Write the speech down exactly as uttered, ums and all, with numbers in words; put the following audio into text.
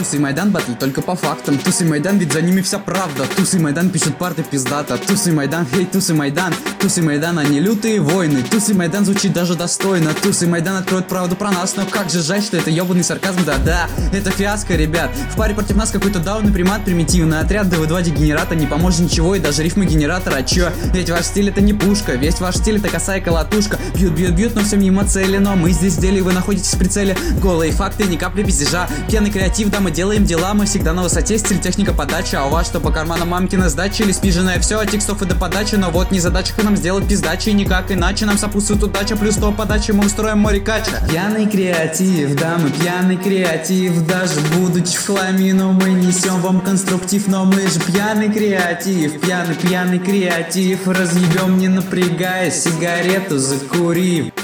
Тусы Майдан батл только по фактам. Тусы Майдан, ведь за ними вся правда. Тусы Майдан пишут парты пиздата. Тусы Майдан, хей, Тусы Майдан. Тусы Майдан, они лютые войны. Тусы Майдан звучит даже достойно. Тусы Майдан откроют правду про нас. Но как же жаль, что это ебаный сарказм. Да-да, это фиаско, ребят. В паре против нас какой-то даунный примат, примитивный отряд, дэ вэ два дегенерата. Не поможет ничего, и даже рифмы генератора. А чё? Ведь ваш стиль это не пушка. Весь ваш стиль это косая колотушка. Бьют, бьют, бьют, но все мимо цели. Но мы здесь в деле, вы находитесь в прицеле. Голые факты, ни капли пиздежа. Пьяный креатив, да, мы делаем дела. Мы всегда на высоте, стиль, техника, подача. А у вас что, по карманам мамкина сдача или спиженное все от текстов и до подачи? Но вот не задача нам сделать пиздачи, никак иначе. Нам сопутствует удача, плюс сто подачи, мы устроим море кача. Пьяный креатив, да, мы пьяный креатив. Даже будучи в хламе, но мы несем вам конструктив. Но мы же пьяный креатив, пьяный, пьяный креатив. Разъебем, не напрягаясь, сигарету закурив.